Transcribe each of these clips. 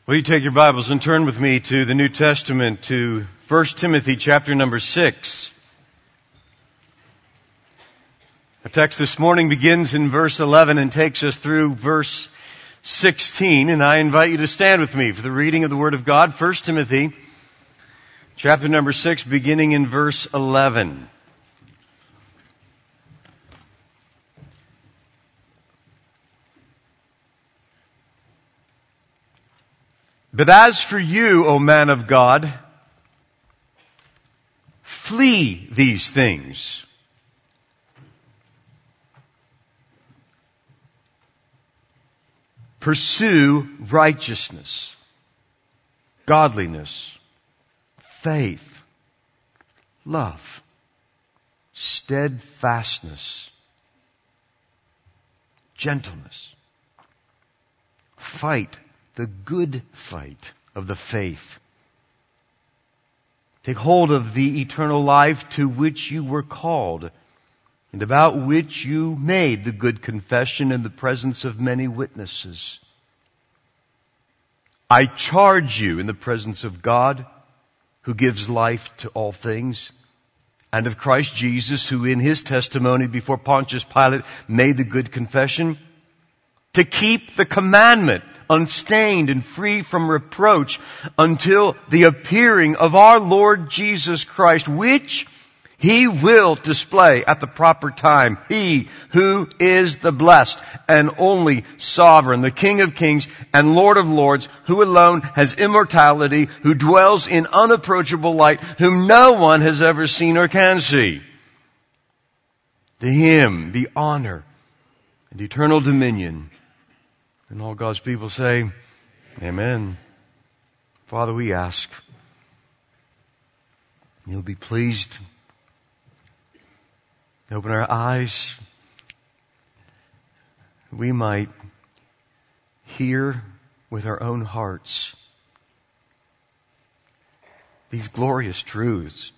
Will you take your Bibles and turn with me to the New Testament, to 1 Timothy chapter number 6. Our text this morning begins in verse 11 and takes us through verse 16, and I invite you to stand with me for the reading of the Word of God. 1 Timothy chapter number 6, beginning in verse 11. But as for you, O man of God, flee these things. Pursue righteousness, godliness, faith, love, steadfastness, gentleness. Fight the good fight of the faith. Take hold of the eternal life to which you were called, and about which you made the good confession in the presence of many witnesses. I charge you in the presence of God, who gives life to all things, and of Christ Jesus, who in his testimony before Pontius Pilate made the good confession, to keep the commandment unstained and free from reproach until the appearing of our Lord Jesus Christ, which he will display at the proper time. He who is the blessed and only sovereign, the King of kings and Lord of lords, who alone has immortality, who dwells in unapproachable light, whom no one has ever seen or can see. To him be honor and eternal dominion. And all God's people say, Amen. Father, we ask you'll be pleased to open our eyes. We might hear with our own hearts these glorious truths.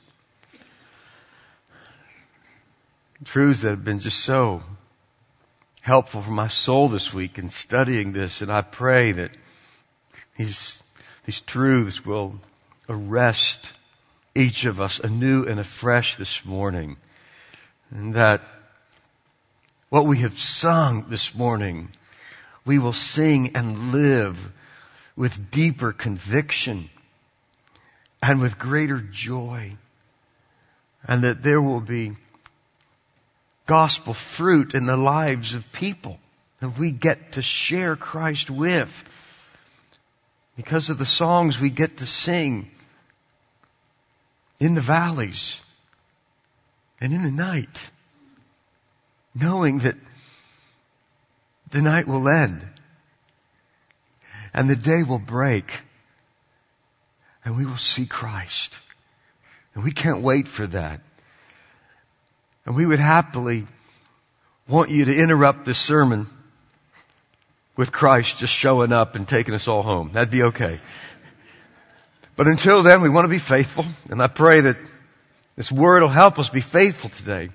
Truths that have been just so helpful for my soul this week in studying this, and I pray that these truths will arrest each of us anew and afresh this morning, and that what we have sung this morning, we will sing and live with deeper conviction and with greater joy, and that there will be gospel fruit in the lives of people that we get to share Christ with because of the songs we get to sing in the valleys and in the night, knowing that the night will end and the day will break and we will see Christ. And we can't wait for that. And we would happily want you to interrupt this sermon with Christ just showing up and taking us all home. That'd be okay. But until then, we want to be faithful. And I pray that this word will help us be faithful today.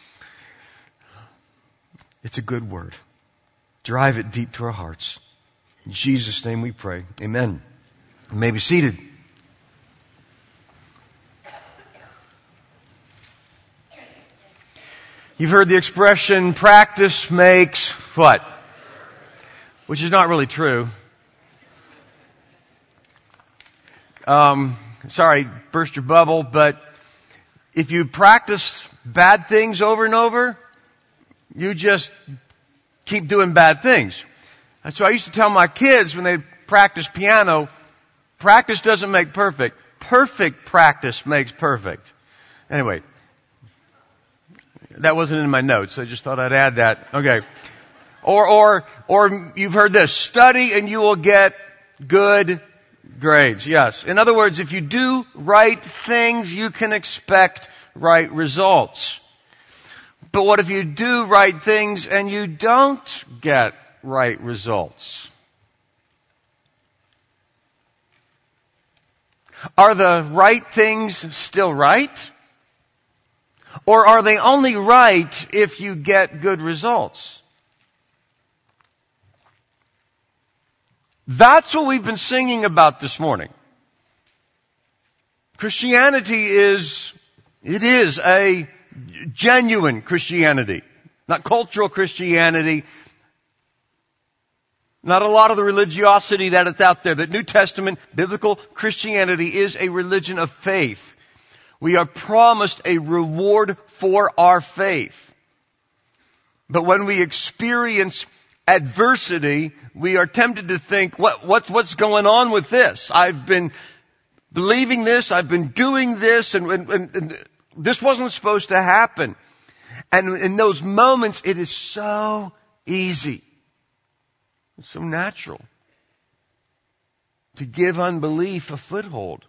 It's a good word. Drive it deep to our hearts. In Jesus' name we pray. Amen. You may be seated. You've heard the expression, practice makes what? Which is not really true. Sorry, burst your bubble, but if you practice bad things over and over, you just keep doing bad things. And so I used to tell my kids when they practice piano, practice doesn't make perfect. Perfect practice makes perfect. Anyway. That wasn't in my notes. I just thought I'd add that. Okay. Or you've heard this. Study and you will get good grades. Yes. In other words, if you do right things, you can expect right results. But what if you do right things and you don't get right results? Are the right things still right? Or are they only right if you get good results? That's what we've been singing about this morning. Christianity is a genuine Christianity. Not cultural Christianity. Not a lot of the religiosity that is out there. But New Testament, biblical Christianity is a religion of faith. We are promised a reward for our faith. But when we experience adversity, we are tempted to think, what's going on with this? I've been believing this, I've been doing this, and this wasn't supposed to happen. And in those moments, it is so easy, it's so natural to give unbelief a foothold.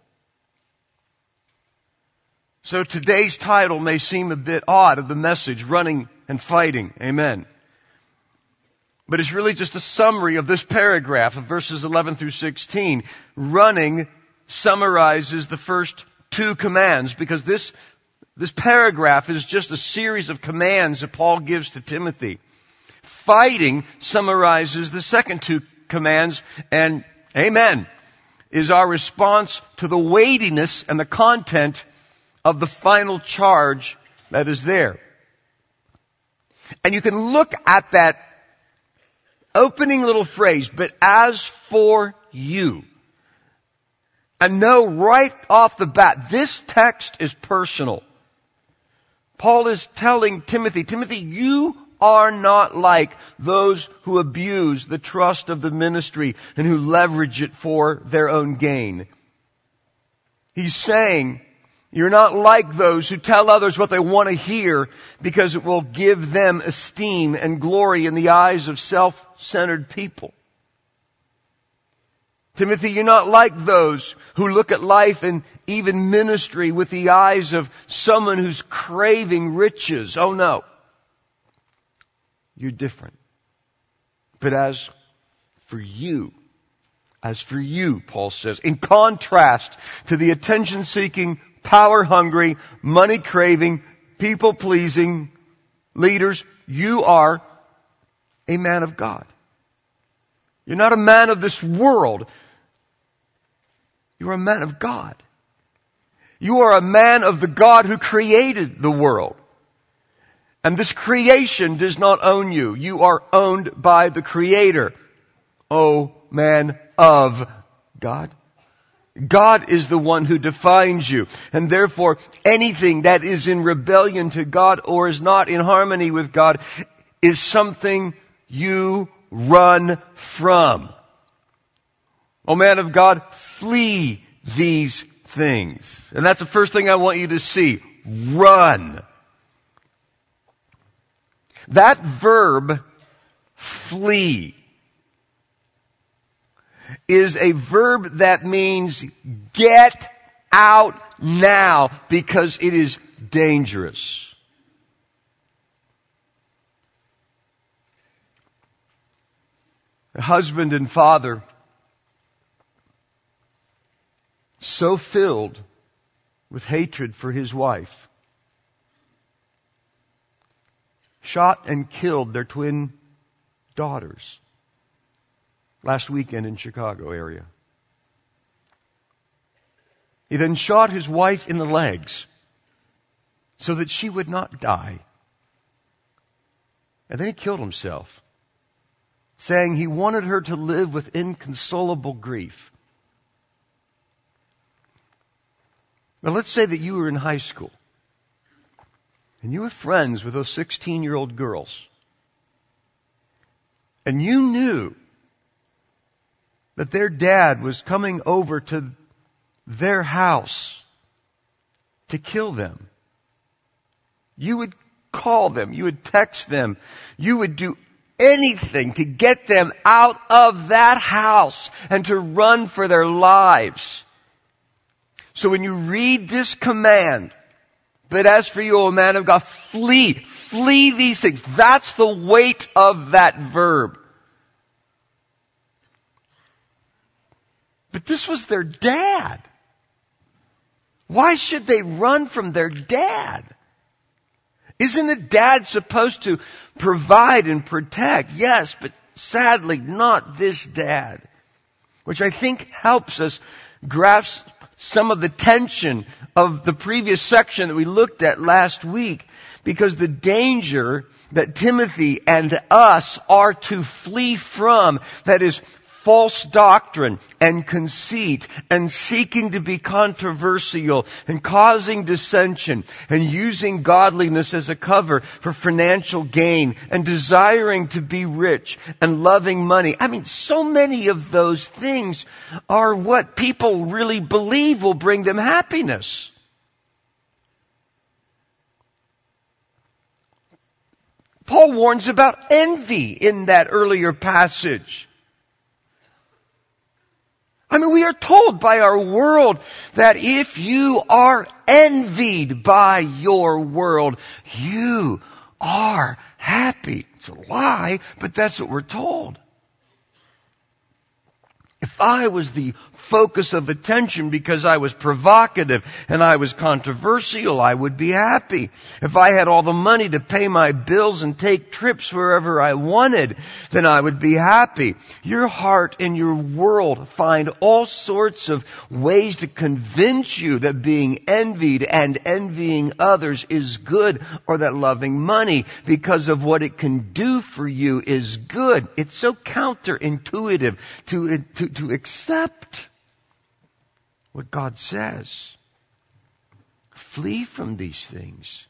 So today's title may seem a bit odd of the message, Running and Fighting. Amen. But it's really just a summary of this paragraph of verses 11 through 16. Running summarizes the first two commands, because this paragraph is just a series of commands that Paul gives to Timothy. Fighting summarizes the second two commands, and amen, is our response to the weightiness and the content of the final charge that is there. And you can look at that opening little phrase, but as for you, and know right off the bat, this text is personal. Paul is telling Timothy, you are not like those who abuse the trust of the ministry and who leverage it for their own gain. He's saying, you're not like those who tell others what they want to hear because it will give them esteem and glory in the eyes of self-centered people. Timothy, you're not like those who look at life and even ministry with the eyes of someone who's craving riches. Oh no. You're different. But as for you, Paul says, in contrast to the attention-seeking, power-hungry, money-craving, people-pleasing leaders, you are a man of God. You're not a man of this world. You are a man of God. You are a man of the God who created the world. And this creation does not own you. You are owned by the Creator. O man of God. God is the one who defines you. And therefore, anything that is in rebellion to God or is not in harmony with God is something you run from. O man of God, flee these things. And that's the first thing I want you to see. Run. That verb, flee, is a verb that means get out now because it is dangerous. A husband and father so filled with hatred for his wife shot and killed their twin daughters last weekend in Chicago area. He then shot his wife in the legs so that she would not die. And then he killed himself, saying he wanted her to live with inconsolable grief. Now let's say that you were in high school and you were friends with those 16-year-old girls. And you knew that their dad was coming over to their house to kill them. You would call them, you would text them, you would do anything to get them out of that house and to run for their lives. So when you read this command, but as for you, O man of God, flee these things. That's the weight of that verb. But this was their dad. Why should they run from their dad? Isn't a dad supposed to provide and protect? Yes, but sadly not this dad. which I think helps us grasp some of the tension of the previous section that we looked at last week, because the danger that Timothy and us are to flee from, that is false doctrine and conceit and seeking to be controversial and causing dissension and using godliness as a cover for financial gain and desiring to be rich and loving money. I mean, so many of those things are what people really believe will bring them happiness. Paul warns about envy in that earlier passage. I mean, we are told by our world that if you are envied by your world, you are happy. It's a lie, but that's what we're told. If I was the focus of attention because I was provocative and I was controversial, I would be happy. If I had all the money to pay my bills and take trips wherever I wanted, then I would be happy. Your heart and your world find all sorts of ways to convince you that being envied and envying others is good, or that loving money because of what it can do for you is good. It's so counterintuitive to accept what God says. Flee from these things.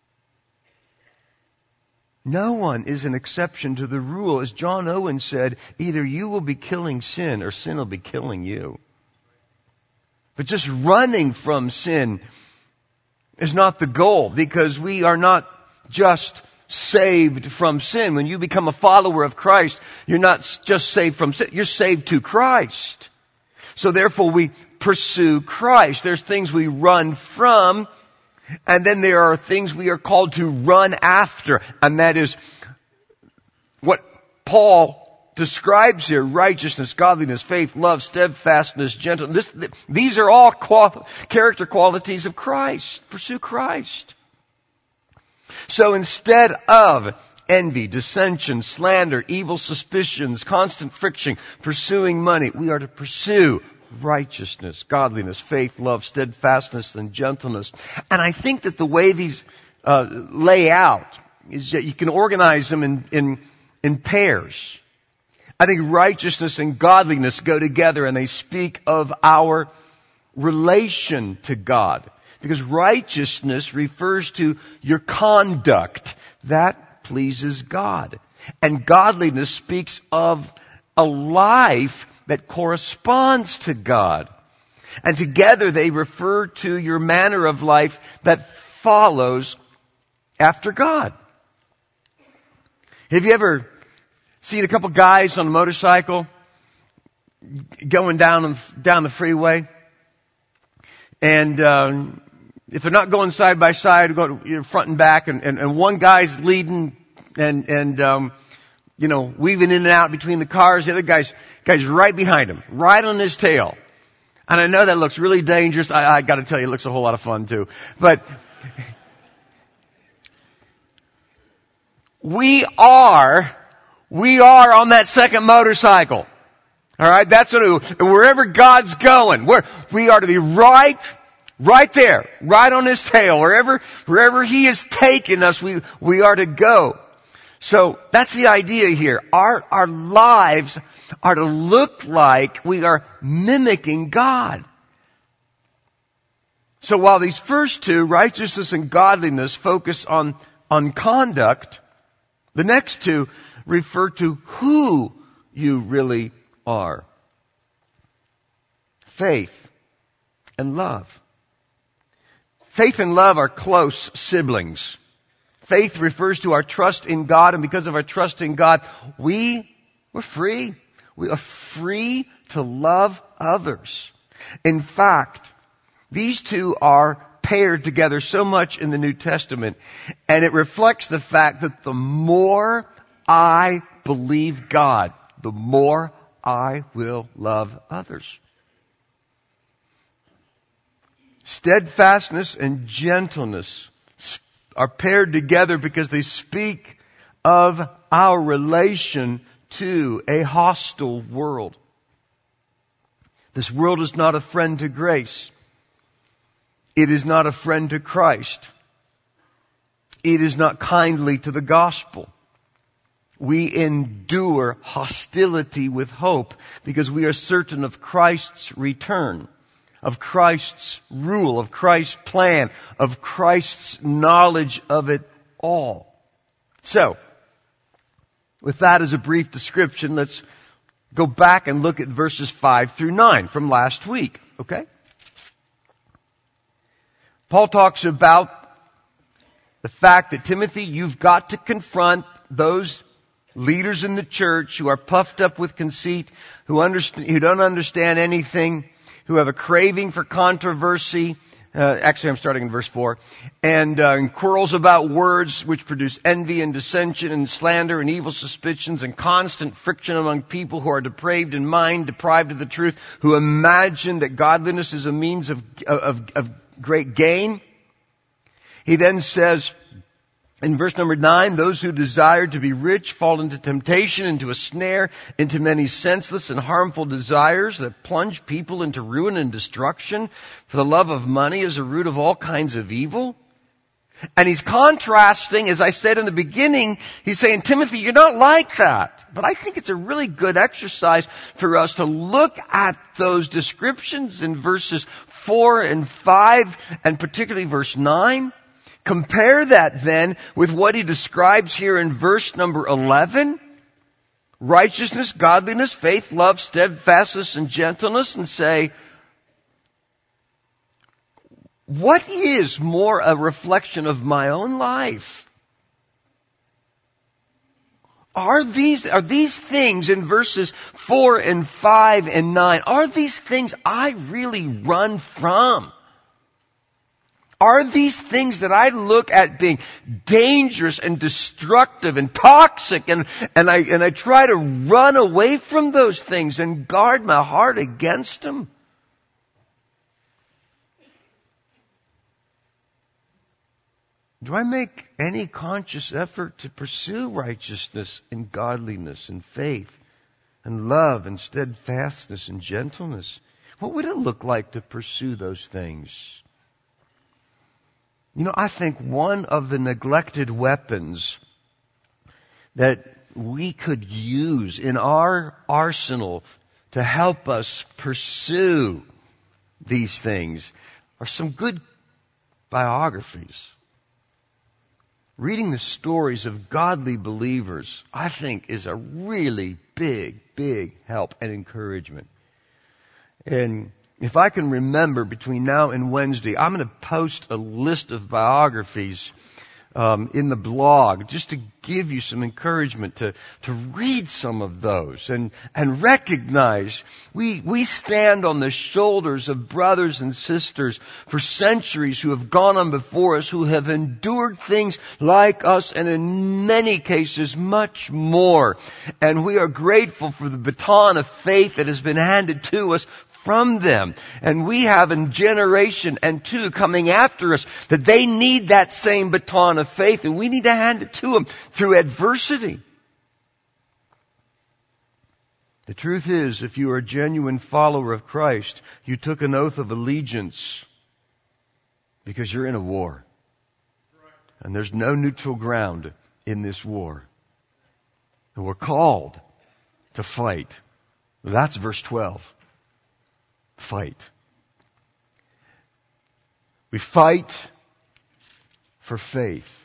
No one is an exception to the rule. As John Owen said, either you will be killing sin or sin will be killing you. But just running from sin is not the goal, because we are not just saved from sin. When you become a follower of Christ, you're not just saved from sin, you're saved to Christ. So therefore we pursue Christ. There's things we run from, and then there are things we are called to run after. And that is what Paul describes here: righteousness, godliness, faith, love, steadfastness, gentleness. These are all character qualities of Christ. Pursue Christ. So instead of envy, dissension, slander, evil suspicions, constant friction, pursuing money, we are to pursue righteousness, godliness, faith, love, steadfastness, and gentleness. And I think that the way these lay out is that you can organize them in pairs. I think righteousness and godliness go together, and they speak of our relation to God. Because righteousness refers to your conduct. That pleases God. And godliness speaks of a life that corresponds to God. And together they refer to your manner of life that follows after God. Have you ever seen a couple guys on a motorcycle going down the freeway? And if they're not going side by side, go front and back, and one guy's leading and weaving in and out between the cars. The other guy's right behind him, right on his tail. And I know that looks really dangerous. I got to tell you, it looks a whole lot of fun too. But we are on that second motorcycle. All right, that's wherever God's going, we are to be right there, right on His tail. Wherever He is taking us, we are to go. So that's the idea here. Our lives are to look like we are mimicking God. So while these first two, righteousness and godliness, focus on conduct, the next two refer to who you really are. Faith and love. Faith and love are close siblings. Faith refers to our trust in God, and because of our trust in God, we're free. We are free to love others. In fact, these two are paired together so much in the New Testament, and it reflects the fact that the more I believe God, the more I will love others. Steadfastness and gentleness are paired together because they speak of our relation to a hostile world. This world is not a friend to grace. It is not a friend to Christ. It is not kindly to the gospel. We endure hostility with hope because we are certain of Christ's return, of Christ's rule, of Christ's plan, of Christ's knowledge of it all. So, with that as a brief description, let's go back and look at verses 5 through 9 from last week, okay? Paul talks about the fact that, Timothy, you've got to confront those leaders in the church who are puffed up with conceit, who don't understand anything, who have a craving for controversy. Actually, I'm starting in verse 4. And quarrels about words which produce envy and dissension and slander and evil suspicions and constant friction among people who are depraved in mind, deprived of the truth, who imagine that godliness is a means of great gain. He then says, in verse number 9, those who desire to be rich fall into temptation, into a snare, into many senseless and harmful desires that plunge people into ruin and destruction. For the love of money is the root of all kinds of evil. And he's contrasting, as I said in the beginning, he's saying, Timothy, you're not like that. But I think it's a really good exercise for us to look at those descriptions in verses 4 and 5, and particularly verse 9. Compare that then with what he describes here in verse number 11. Righteousness, godliness, faith, love, steadfastness, and gentleness, and say, what is more a reflection of my own life? Are these things in verses 4 and 5 and 9, are these things I really run from? Are these things that I look at being dangerous and destructive and toxic and I try to run away from those things and guard my heart against them? Do I make any conscious effort to pursue righteousness and godliness and faith and love and steadfastness and gentleness? What would it look like to pursue those things? You know, I think one of the neglected weapons that we could use in our arsenal to help us pursue these things are some good biographies. Reading the stories of godly believers, I think, is a really big help and encouragement. And if I can remember between now and Wednesday, I'm going to post a list of biographies in the blog just to give you some encouragement to read some of those and recognize we stand on the shoulders of brothers and sisters for centuries who have gone on before us, who have endured things like us and in many cases much more. And we are grateful for the baton of faith that has been handed to us from them. And we have a generation and two coming after us that they need that same baton of faith, and we need to hand it to them through adversity. The truth is, if you are a genuine follower of Christ, you took an oath of allegiance because you're in a war. And there's no neutral ground in this war. And we're called to fight. That's verse 12. Fight. We fight for faith.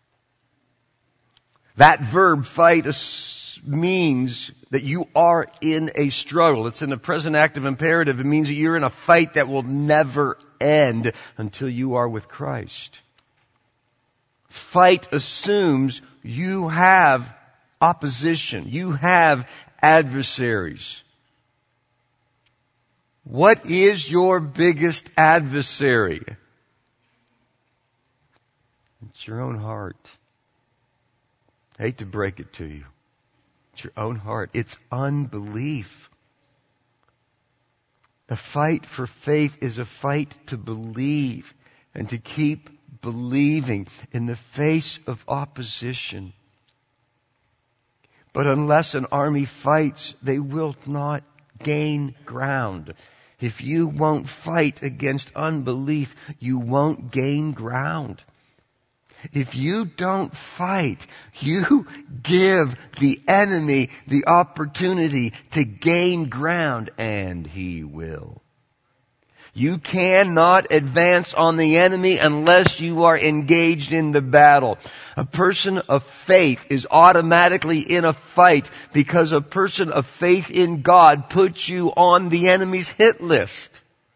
That verb, fight, means that you are in a struggle. It's in the present active imperative. It means that you're in a fight that will never end until you are with Christ. Fight assumes you have opposition. You have adversaries. What is your biggest adversary? It's your own heart. I hate to break it to you. It's your own heart. It's unbelief. The fight for faith is a fight to believe and to keep believing in the face of opposition. But unless an army fights, they will not gain ground. If you won't fight against unbelief, you won't gain ground. If you don't fight, you give the enemy the opportunity to gain ground, and he will. You cannot advance on the enemy unless you are engaged in the battle. A person of faith is automatically in a fight because a person of faith in God puts you on the enemy's hit list.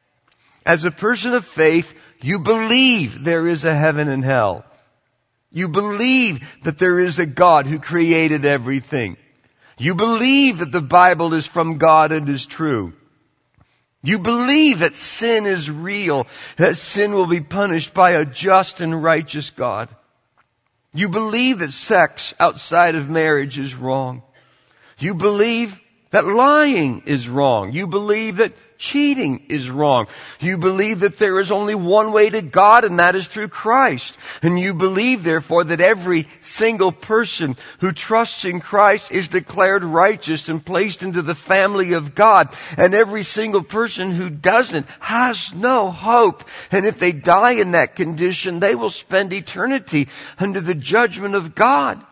As a person of faith, you believe there is a heaven and hell. You believe that there is a God who created everything. You believe that the Bible is from God and is true. You believe that sin is real, that sin will be punished by a just and righteous God. You believe that sex outside of marriage is wrong. You believe that lying is wrong. You believe that cheating is wrong. You believe that there is only one way to God, and that is through Christ. And you believe, therefore, that every single person who trusts in Christ is declared righteous and placed into the family of God. And every single person who doesn't has no hope. And if they die in that condition, they will spend eternity under the judgment of God.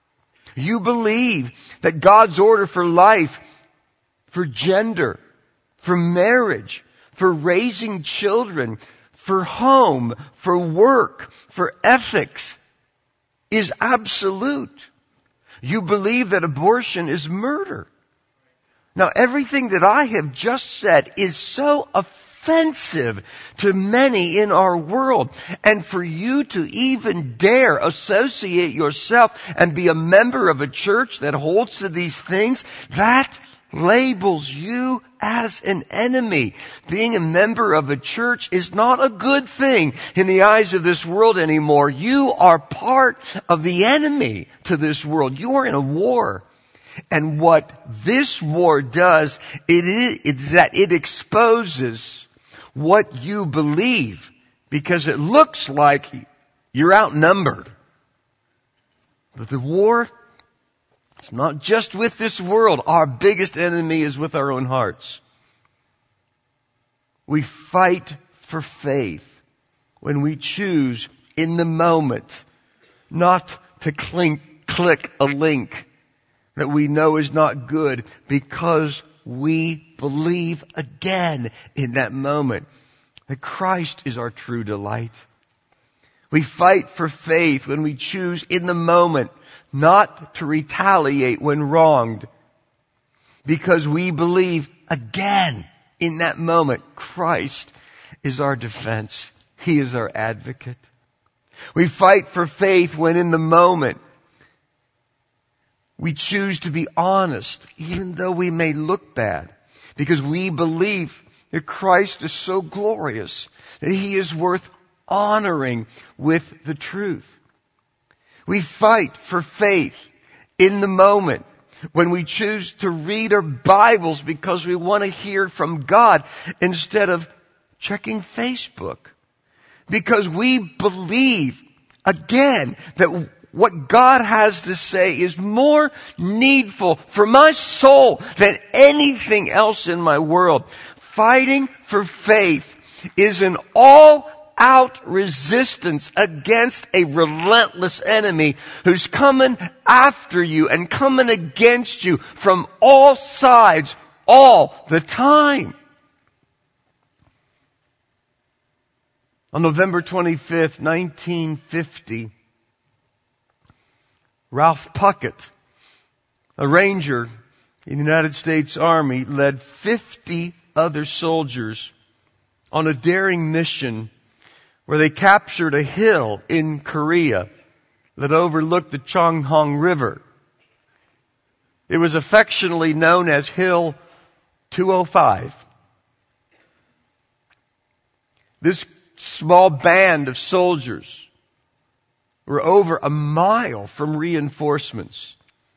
You believe that God's order for life, for gender, for marriage, for raising children, for home, for work, for ethics is absolute. You believe that abortion is murder. Now, everything that I have just said is so offensive to many in our world. And for you to even dare associate yourself and be a member of a church that holds to these things, that labels you as an enemy. Being a member of a church is not a good thing in the eyes of this world anymore. You are part of the enemy to this world. You are in a war. And what this war does, is that it exposes what you believe, because it looks like you're outnumbered. But the war, it's not just with this world. Our biggest enemy is with our own hearts. We fight for faith when we choose in the moment not to click a link that we know is not good, because we believe again in that moment that Christ is our true delight. We fight for faith when we choose in the moment not to retaliate when wronged, because we believe again in that moment Christ is our defense. He is our advocate. We fight for faith when in the moment we choose to be honest, even though we may look bad, because we believe that Christ is so glorious that He is worth honoring with the truth. We fight for faith in the moment when we choose to read our Bibles because we want to hear from God instead of checking Facebook. Because we believe, again, that what God has to say is more needful for my soul than anything else in my world. Fighting for faith is an all-out resistance against a relentless enemy who's coming after you and coming against you from all sides all the time. On November 25th, 1950, Ralph Puckett, a ranger in the United States Army, led 50 other soldiers on a daring mission where they captured a hill in Korea that overlooked the Chonghong River. It was affectionately known as Hill 205. This small band of soldiers were over a mile from reinforcements.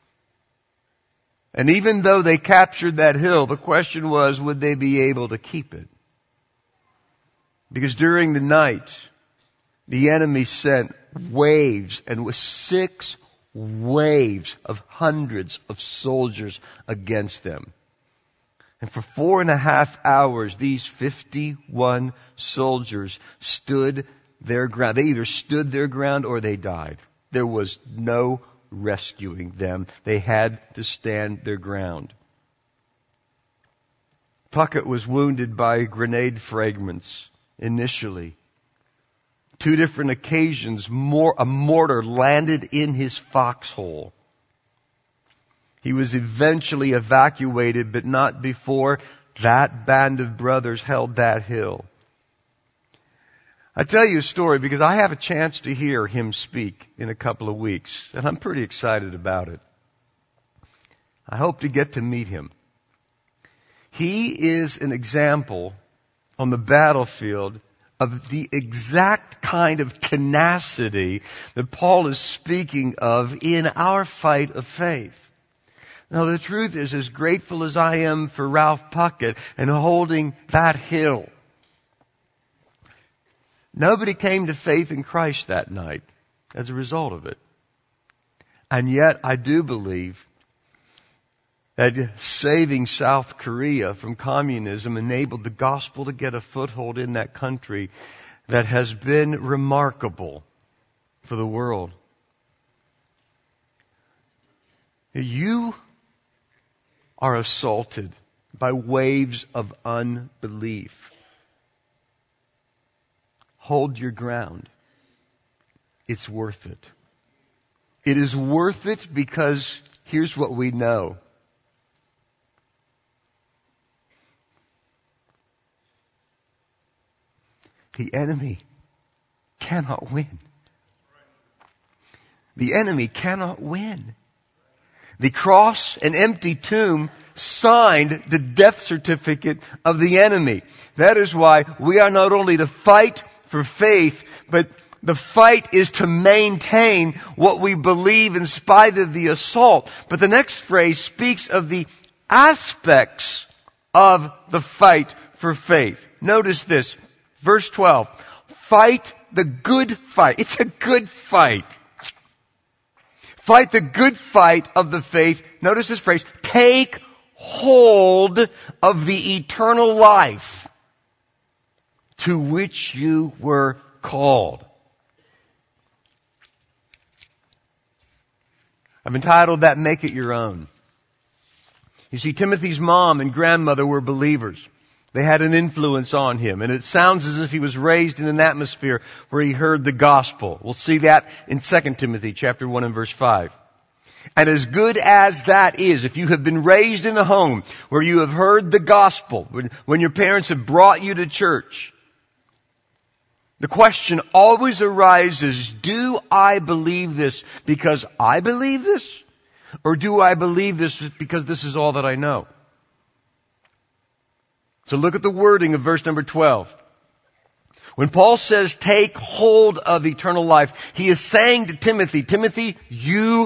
And even though they captured that hill, the question was, would they be able to keep it? Because during the night, the enemy sent waves, and with 6 waves of hundreds of soldiers against them. And for 4.5 hours, these 51 soldiers stood their ground. They either stood their ground or they died. There was no rescuing them. They had to stand their ground. Puckett was wounded by grenade fragments initially. 2 different occasions, a mortar landed in his foxhole. He was eventually evacuated, but not before that band of brothers held that hill. I tell you a story because I have a chance to hear him speak in a couple of weeks, and I'm pretty excited about it. I hope to get to meet him. He is an example on the battlefield of the exact kind of tenacity that Paul is speaking of in our fight of faith. Now the truth is, as grateful as I am for Ralph Puckett and holding that hill, nobody came to faith in Christ that night as a result of it. And yet I do believe that saving South Korea from communism enabled the gospel to get a foothold in that country that has been remarkable for the world. You are assaulted by waves of unbelief. Hold your ground. It's worth it. It is worth it because here's what we know. The enemy cannot win. The enemy cannot win. The cross and empty tomb signed the death certificate of the enemy. That is why we are not only to fight for faith, but the fight is to maintain what we believe in spite of the assault. But the next phrase speaks of the aspects of the fight for faith. Notice this, verse 12. Fight the good fight. It's a good fight. Fight the good fight of the faith. Notice this phrase. Take hold of the eternal life to which you were called. I've entitled that, Make It Your Own. You see, Timothy's mom and grandmother were believers. They had an influence on him, and it sounds as if he was raised in an atmosphere where he heard the gospel. We'll see that in 2 Timothy chapter 1 and verse 5. And as good as that is, if you have been raised in a home where you have heard the gospel, when your parents have brought you to church, the question always arises, do I believe this because I believe this? Or do I believe this because this is all that I know? So look at the wording of verse number 12. When Paul says, take hold of eternal life, he is saying to Timothy, Timothy, you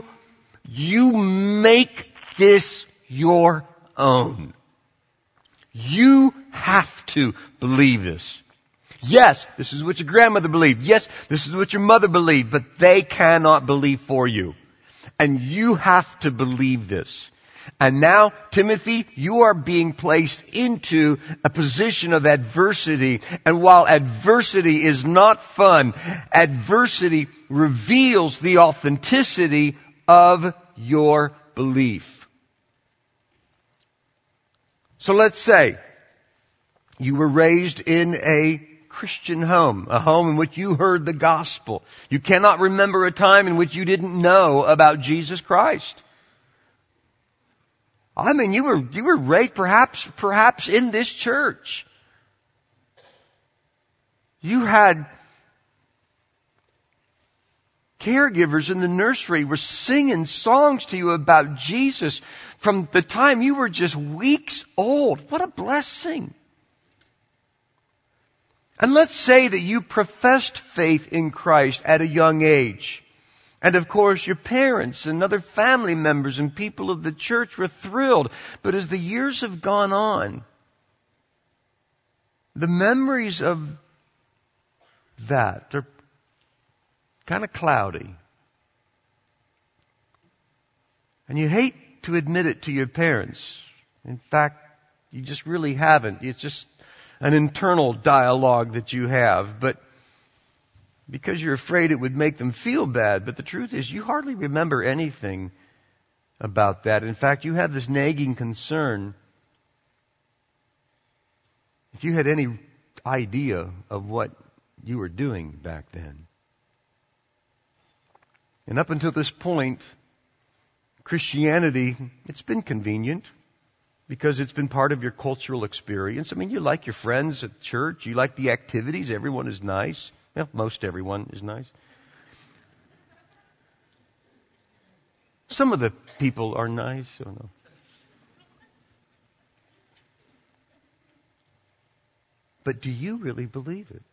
make this your own. You have to believe this. Yes, this is what your grandmother believed. Yes, this is what your mother believed, but they cannot believe for you. And you have to believe this. And now, Timothy, you are being placed into a position of adversity. And while adversity is not fun, adversity reveals the authenticity of your belief. So let's say you were raised in a Christian home, a home in which you heard the gospel. You cannot remember a time in which you didn't know about Jesus Christ. I mean, you were raised perhaps in this church. You had caregivers in the nursery were singing songs to you about Jesus from the time you were just weeks old. What a blessing. And let's say that you professed faith in Christ at a young age. And of course, your parents and other family members and people of the church were thrilled. But as the years have gone on, the memories of that are kind of cloudy. And you hate to admit it to your parents. In fact, You just really haven't. It's just an internal dialogue that you have. But because you're afraid it would make them feel bad. But the truth is, you hardly remember anything about that. In fact, you have this nagging concern. If you had any idea of what you were doing back then. And up until this point, Christianity, it's been convenient because it's been part of your cultural experience. I mean, you like your friends at church. You like the activities. Everyone is nice. Well, most everyone is nice. Some of the people are nice. I don't know. But do you really believe it?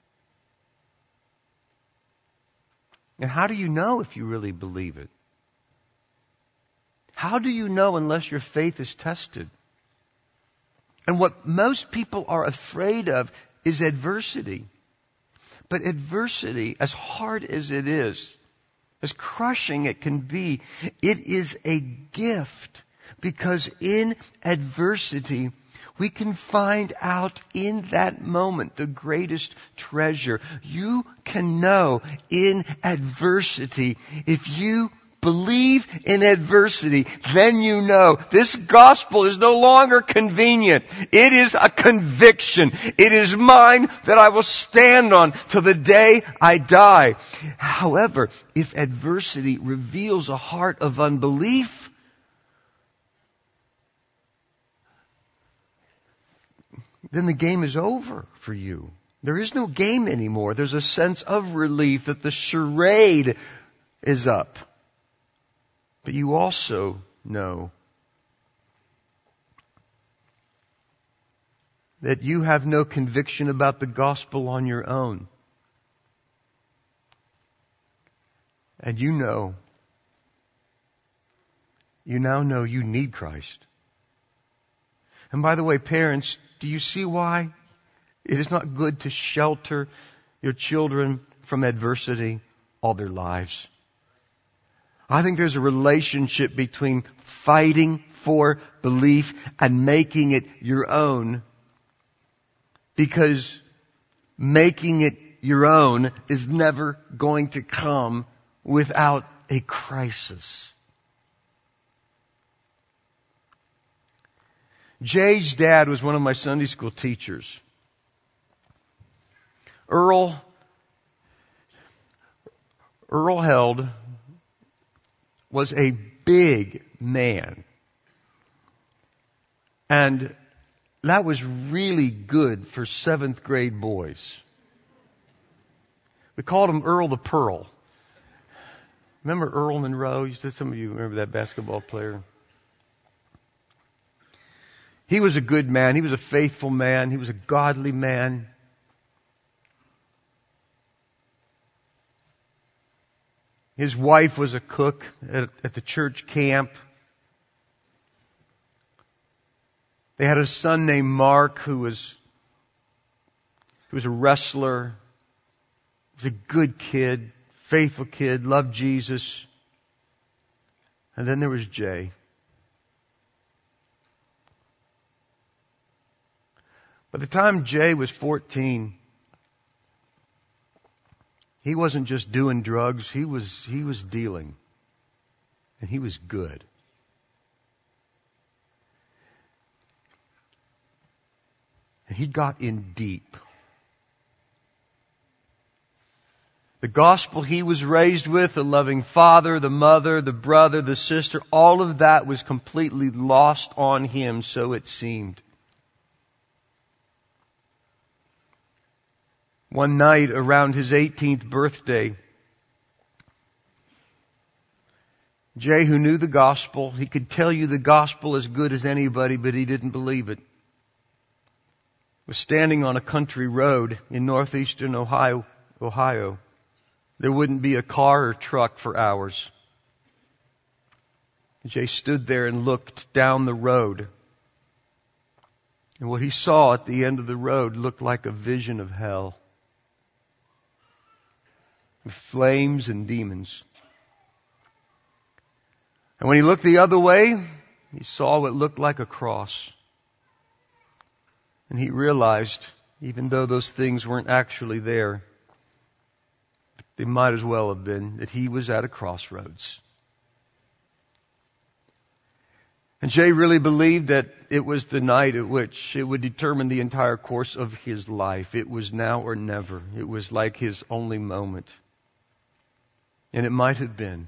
And how do you know if you really believe it? How do you know unless your faith is tested? And what most people are afraid of is adversity. But adversity, as hard as it is, as crushing it can be, it is a gift. Because in adversity, we can find out in that moment the greatest treasure. You can know in adversity, if you believe in adversity, then you know this gospel is no longer convenient. It is a conviction. It is mine that I will stand on till the day I die. However, if adversity reveals a heart of unbelief, then the game is over for you. There is no game anymore. There's a sense of relief that the charade is up. But you also know that you have no conviction about the gospel on your own. And you now know you need Christ. And by the way, parents, do you see why it is not good to shelter your children from adversity all their lives? I think there's a relationship between fighting for belief and making it your own. Because making it your own is never going to come without a crisis. Jay's dad was one of my Sunday school teachers. Earl Held was a big man. And that was really good for 7th grade boys. We called him Earl the Pearl. Remember Earl Monroe? Some of you remember that basketball player. He was a good man. He was a faithful man. He was a godly man. His wife was a cook at the church camp. They had a son named Mark who was a wrestler. He was a good kid, faithful kid, loved Jesus. And then there was Jay. By the time Jay was 14, he wasn't just doing drugs, he was dealing. And he was good. And he got in deep. The gospel he was raised with, the loving father, the mother, the brother, the sister, all of that was completely lost on him, so it seemed. One night around his 18th birthday, Jay, who knew the gospel, he could tell you the gospel as good as anybody, but he didn't believe it, was standing on a country road in northeastern Ohio. There wouldn't be a car or truck for hours. Jay stood there and looked down the road. And what he saw at the end of the road looked like a vision of hell. With flames and demons. And when he looked the other way, he saw what looked like a cross. And he realized, even though those things weren't actually there, they might as well have been, that he was at a crossroads. And Jay really believed that it was the night at which it would determine the entire course of his life. It was now or never. It was like his only moment. And it might have been.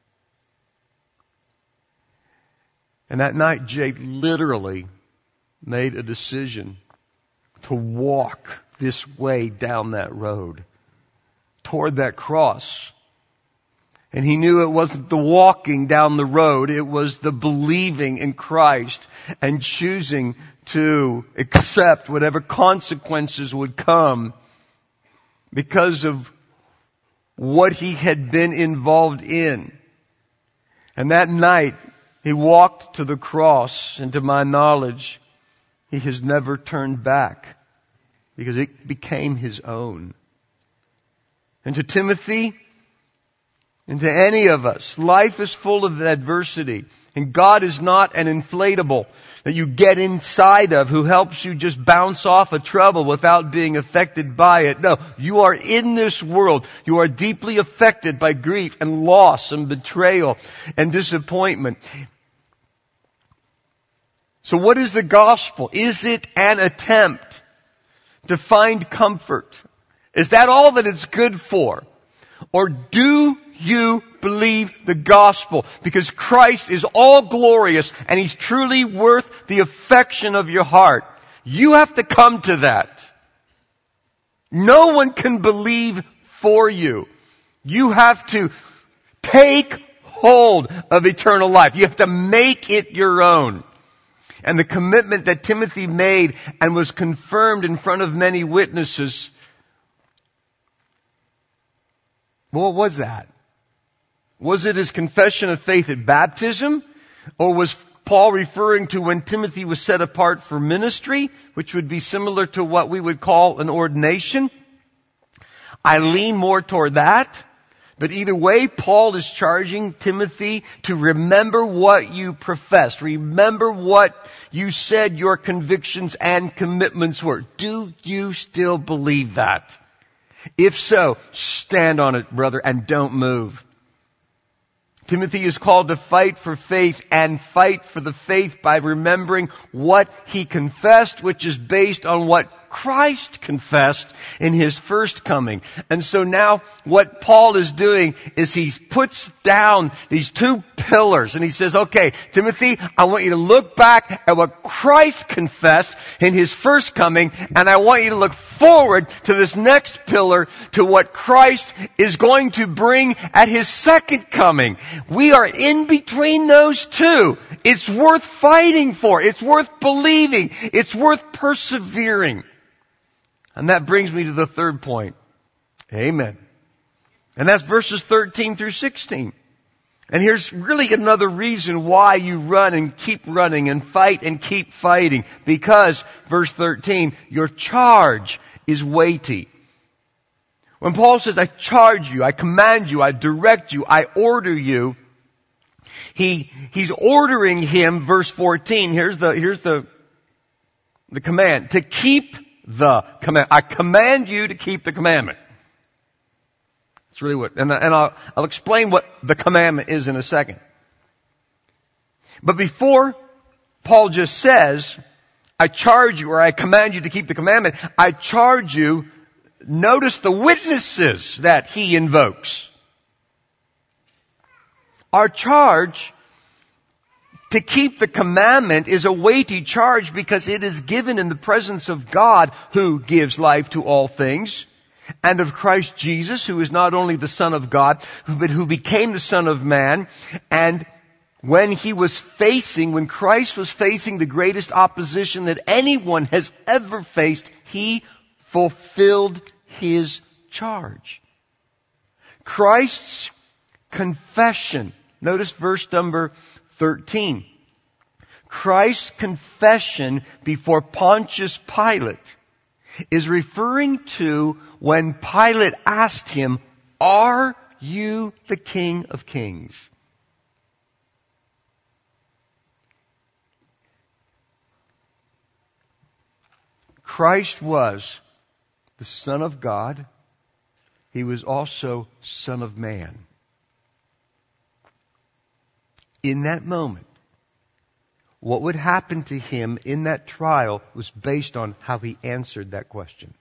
And that night, Jay literally made a decision to walk this way down that road, toward that cross. And he knew it wasn't the walking down the road, it was the believing in Christ and choosing to accept whatever consequences would come because of what he had been involved in. And that night, he walked to the cross, and to my knowledge, he has never turned back because it became his own. And to Timothy, and to any of us, life is full of adversity. And God is not an inflatable that you get inside of who helps you just bounce off of trouble without being affected by it. No, you are in this world. You are deeply affected by grief and loss and betrayal and disappointment. So what is the gospel? Is it an attempt to find comfort? Is that all that it's good for? Or do you believe the gospel? Because Christ is all glorious and He's truly worth the affection of your heart. You have to come to that. No one can believe for you. You have to take hold of eternal life. You have to make it your own. And the commitment that Timothy made and was confirmed in front of many witnesses, what was that? Was it his confession of faith at baptism? Or was Paul referring to when Timothy was set apart for ministry, which would be similar to what we would call an ordination? I lean more toward that. But either way, Paul is charging Timothy to remember what you professed. Remember what you said your convictions and commitments were. Do you still believe that? If so, stand on it, brother, and don't move. Timothy is called to fight for faith and fight for the faith by remembering what he confessed, which is based on what Christ confessed in His first coming. And so now what Paul is doing is he puts down these two pillars and he says, okay, Timothy, I want you to look back at what Christ confessed in His first coming, and I want you to look forward to this next pillar, to what Christ is going to bring at His second coming. We are in between those two. It's worth fighting for. It's worth believing. It's worth persevering. And that brings me to the third point. Amen. And that's verses 13 through 16. And here's really another reason why you run and keep running and fight and keep fighting. Because, verse 13, your charge is weighty. When Paul says, I charge you, I command you, I direct you, I order you, he's ordering him, verse 14, here's the command, to keep the command. I command you to keep the commandment. That's really what, and I'll explain what the commandment is in a second. But before Paul just says, I charge you or I command you to keep the commandment, I charge you, notice the witnesses that he invokes. Our charge to keep the commandment is a weighty charge because it is given in the presence of God who gives life to all things, and of Christ Jesus, who is not only the Son of God, but who became the Son of Man. And when Christ was facing the greatest opposition that anyone has ever faced, He fulfilled His charge. Christ's confession. Notice verse number 13. Christ's confession before Pontius Pilate is referring to when Pilate asked him, are you the King of Kings? Christ was the Son of God. He was also Son of Man. In that moment, what would happen to him in that trial was based on how he answered that question.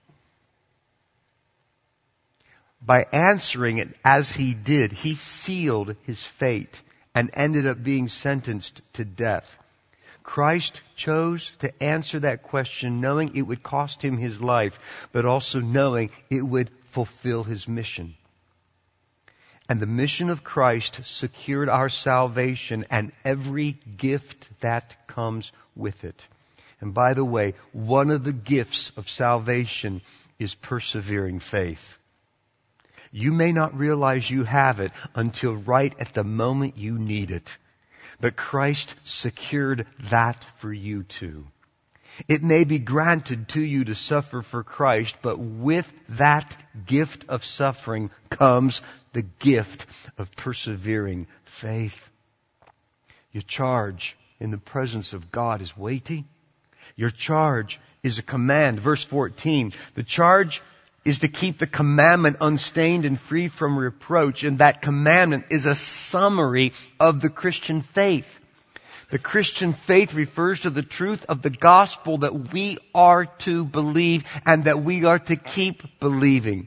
By answering it as he did, he sealed his fate and ended up being sentenced to death. Christ chose to answer that question knowing it would cost him his life, but also knowing it would fulfill his mission. And the mission of Christ secured our salvation and every gift that comes with it. And by the way, one of the gifts of salvation is persevering faith. You may not realize you have it until right at the moment you need it. But Christ secured that for you too. It may be granted to you to suffer for Christ, but with that gift of suffering comes the gift of persevering faith. Your charge in the presence of God is weighty. Your charge is a command. Verse 14, the charge is to keep the commandment unstained and free from reproach. And that commandment is a summary of the Christian faith. The Christian faith refers to the truth of the gospel that we are to believe and that we are to keep believing.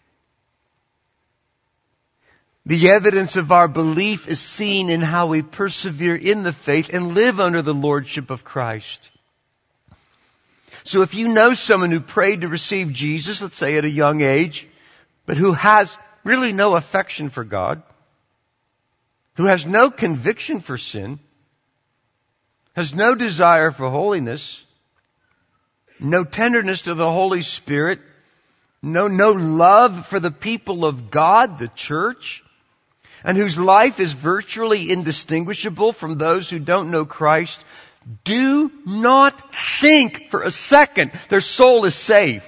The evidence of our belief is seen in how we persevere in the faith and live under the lordship of Christ. So if you know someone who prayed to receive Jesus, let's say at a young age, but who has really no affection for God, who has no conviction for sin, has no desire for holiness, no tenderness to the Holy Spirit, no love for the people of God, the church, and whose life is virtually indistinguishable from those who don't know Christ, do not think for a second their soul is safe.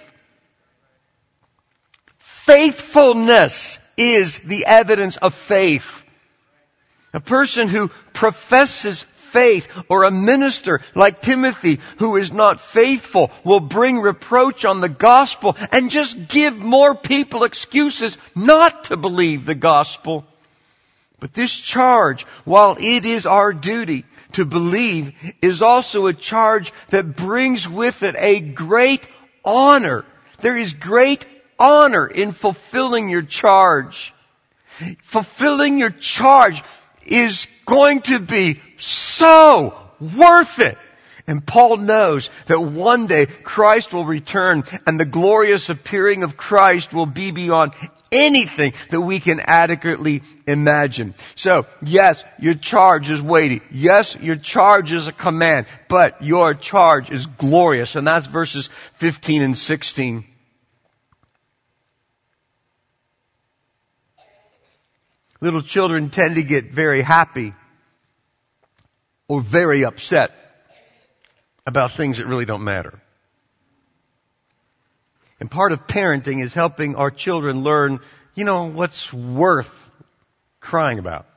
Faithfulness is the evidence of faith. A person who professes faith, or a minister like Timothy who is not faithful, will bring reproach on the gospel and just give more people excuses not to believe the gospel. But this charge, while it is our duty to believe, is also a charge that brings with it a great honor. There is great honor in fulfilling your charge. Fulfilling your charge is going to be so worth it. And Paul knows that one day Christ will return and the glorious appearing of Christ will be beyond anything that we can adequately imagine. So, yes, your charge is weighty. Yes, your charge is a command. But your charge is glorious. And that's verses 15 and 16. Little children tend to get very happy or very upset about things that really don't matter. And part of parenting is helping our children learn, what's worth crying about.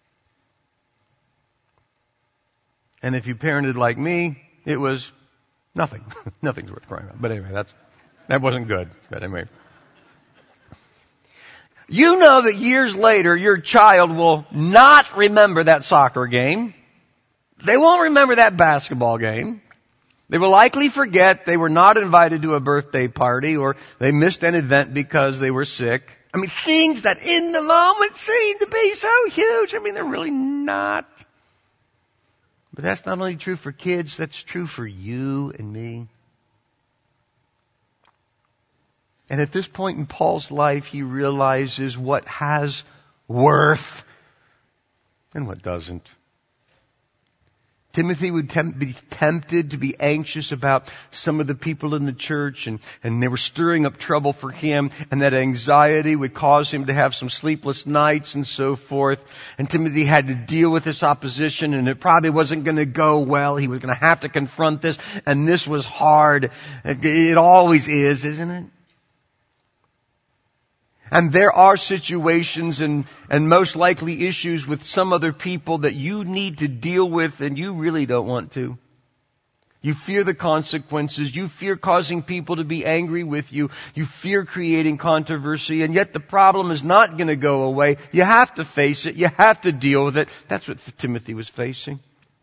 And if you parented like me, it was nothing. Nothing's worth crying about. But anyway, that wasn't good. But anyway. You know that years later, your child will not remember that soccer game. They won't remember that basketball game. They will likely forget they were not invited to a birthday party or they missed an event because they were sick. I mean, things that in the moment seem to be so huge. I mean, they're really not. But that's not only true for kids, that's true for you and me. And at this point in Paul's life, he realizes what has worth and what doesn't. Timothy would be tempted to be anxious about some of the people in the church, and they were stirring up trouble for him, and that anxiety would cause him to have some sleepless nights and so forth. And Timothy had to deal with this opposition, and it probably wasn't going to go well. He was going to have to confront this, and this was hard. It always is, isn't it? And there are situations and most likely issues with some other people that you need to deal with and you really don't want to. You fear the consequences. You fear causing people to be angry with you. You fear creating controversy. And yet the problem is not going to go away. You have to face it. You have to deal with it. That's what Timothy was facing.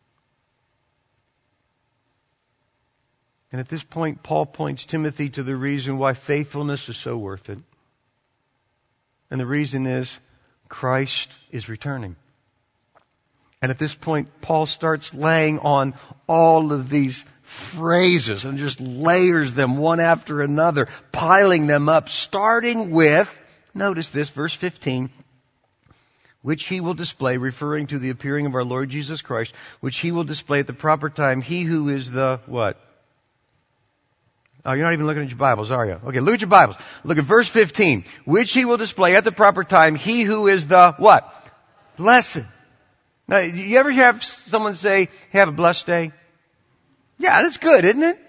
And at this point, Paul points Timothy to the reason why faithfulness is so worth it. And the reason is Christ is returning. And at this point, Paul starts laying on all of these phrases and just layers them one after another, piling them up, starting with, notice this, verse 15, which he will display, referring to the appearing of our Lord Jesus Christ, which he will display at the proper time, he who is the what? Oh, you're not even looking at your Bibles, are you? Okay, look at your Bibles. Look at verse 15, which he will display at the proper time, he who is the what? Blessed. Now, you ever have someone say, have a blessed day? Yeah, that's good, isn't it?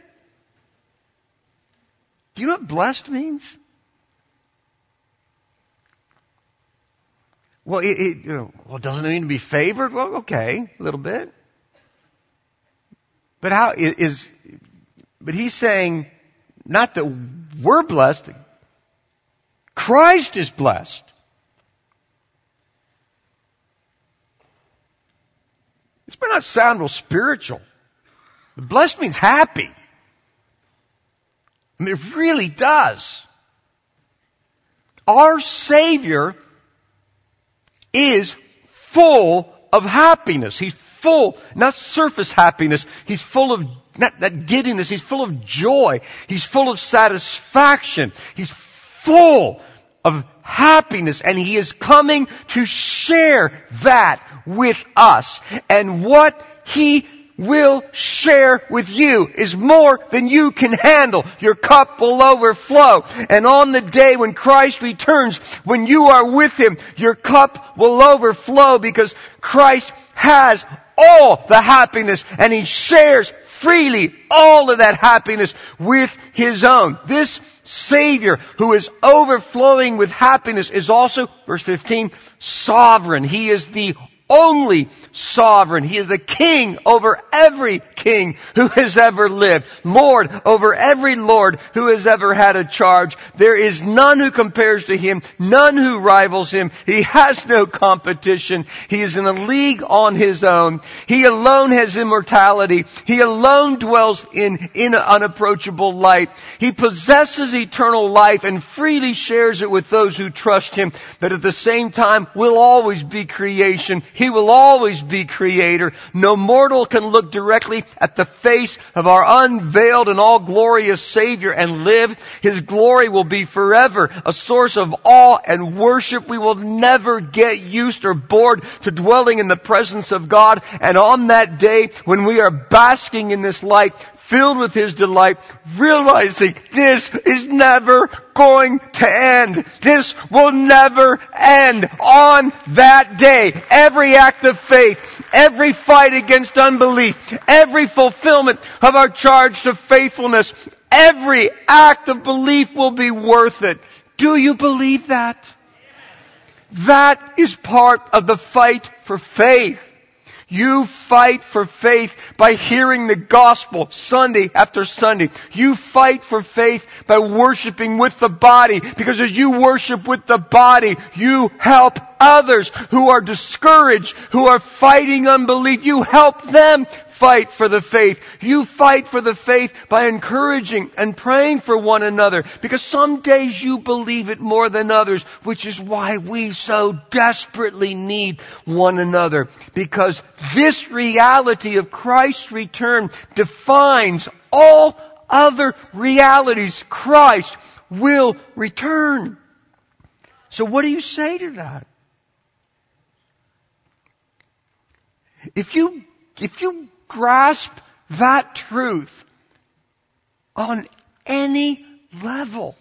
Do you know what blessed means? Well, doesn't it mean to be favored? Well, okay, a little bit. But but he's saying, not that we're blessed, Christ is blessed. This may not sound real spiritual. Blessed means happy. I mean, it really does. Our Savior is full of happiness. He's full, not surface happiness. He's full of, not giddiness. He's full of joy. He's full of satisfaction. He's full of happiness, and He is coming to share that with us. And what He will share with you is more than you can handle. Your cup will overflow. And on the day when Christ returns, when you are with Him, your cup will overflow because Christ has all the happiness and He shares freely all of that happiness with His own. This Savior who is overflowing with happiness is also, verse 15, sovereign. He is the only sovereign. He is the king over every king who has ever lived. Lord over every Lord who has ever had a charge. There is none who compares to Him, none who rivals Him. He has no competition. He is in a league on His own. He alone has immortality. He alone dwells in unapproachable light. He possesses eternal life and freely shares it with those who trust Him, but at the same time will always be creation. He will always be Creator. No mortal can look directly at the face of our unveiled and all glorious Savior and live. His glory will be forever a source of awe and worship. We will never get used or bored to dwelling in the presence of God. And on that day, when we are basking in this light, filled with His delight, realizing this is never going to end. This will never end. On that day, every act of faith, every fight against unbelief, every fulfillment of our charge to faithfulness, every act of belief will be worth it. Do you believe that? That is part of the fight for faith. You fight for faith by hearing the gospel Sunday after Sunday. You fight for faith by worshiping with the body, because as you worship with the body, you help others who are discouraged, who are fighting unbelief. You help them fight for the faith. You fight for the faith by encouraging and praying for one another, because some days you believe it more than others, which is why we so desperately need one another, because this reality of Christ's return defines all other realities. Christ will return. So what do you say to that? If you grasp that truth on any level,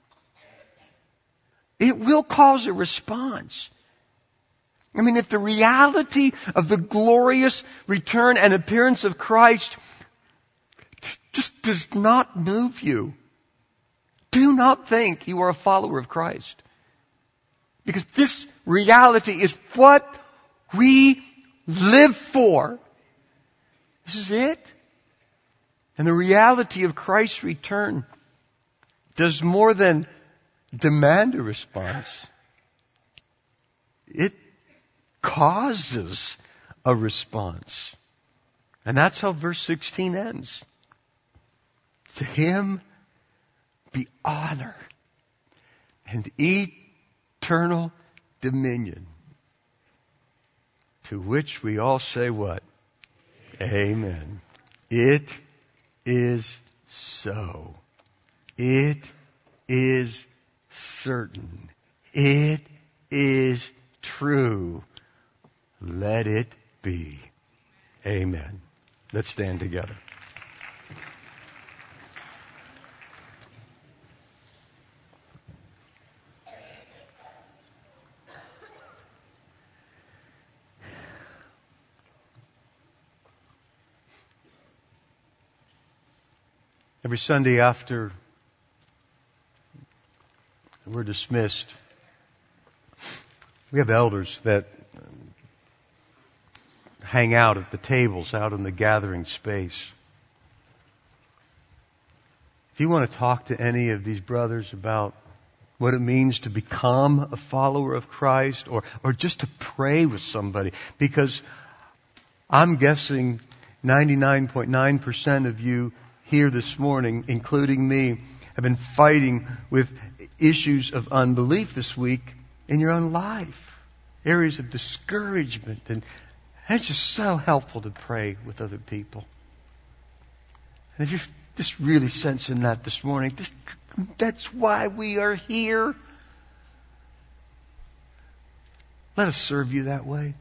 it will cause a response. I mean, if the reality of the glorious return and appearance of Christ just does not move you, do not think you are a follower of Christ. Because this reality is what we live for. This is it. And the reality of Christ's return does more than demand a response. It causes a response. And that's how verse 16 ends. To Him be honor and eternal dominion. To which we all say what? Amen. It is so. It is certain. It is true. Let it be. Amen. Let's stand together. Every Sunday after we're dismissed, we have elders that hang out at the tables out in the gathering space. If you want to talk to any of these brothers about what it means to become a follower of Christ, or just to pray with somebody, because I'm guessing 99.9% of you here this morning, including me, have been fighting with issues of unbelief this week in your own life. Areas of discouragement. And it's just so helpful to pray with other people. And if you're just really sensing that this morning, that's why we are here. Let us serve you that way.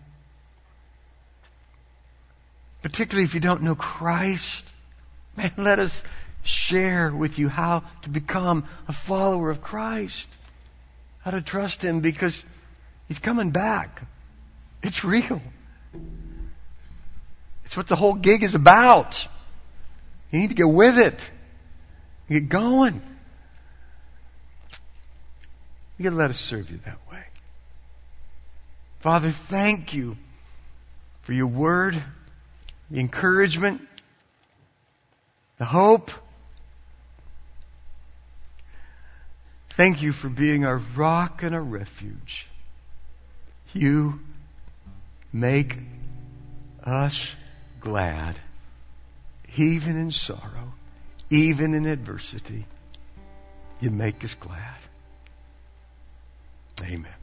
Particularly if you don't know Christ. Man, let us share with you how to become a follower of Christ. How to trust Him, because He's coming back. It's real. It's what the whole gig is about. You need to get with it. Get going. You gotta let us serve you that way. Father, thank you for your word, the encouragement, the hope. Thank you for being our rock and our refuge. You make us glad, even in sorrow, even in adversity. You make us glad. Amen.